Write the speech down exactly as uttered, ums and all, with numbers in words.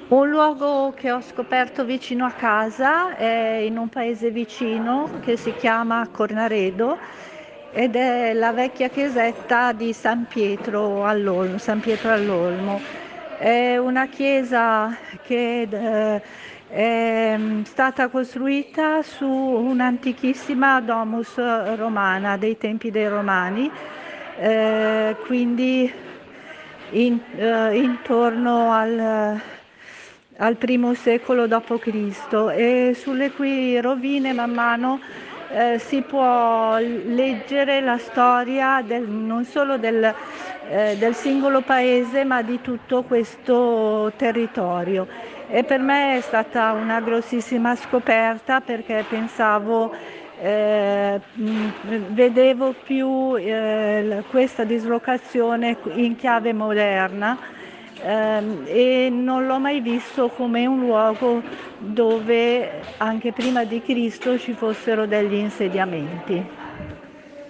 Un luogo che ho scoperto vicino a casa è in un paese vicino che si chiama Cornaredo ed è la vecchia chiesetta di San Pietro all'Olmo, San Pietro all'Olmo. È una chiesa che eh, è mm, stata costruita su un'antichissima domus romana dei tempi dei Romani, eh, quindi in- eh, intorno al, al primo secolo dopo Cristo, e sulle cui rovine man mano eh, si può leggere la storia del- non solo del, eh, del singolo paese, ma di tutto questo territorio. E per me è stata una grossissima scoperta, perché pensavo, eh, mh, vedevo più eh, l- questa dislocazione in chiave moderna, ehm, e non l'ho mai visto come un luogo dove anche prima di Cristo ci fossero degli insediamenti.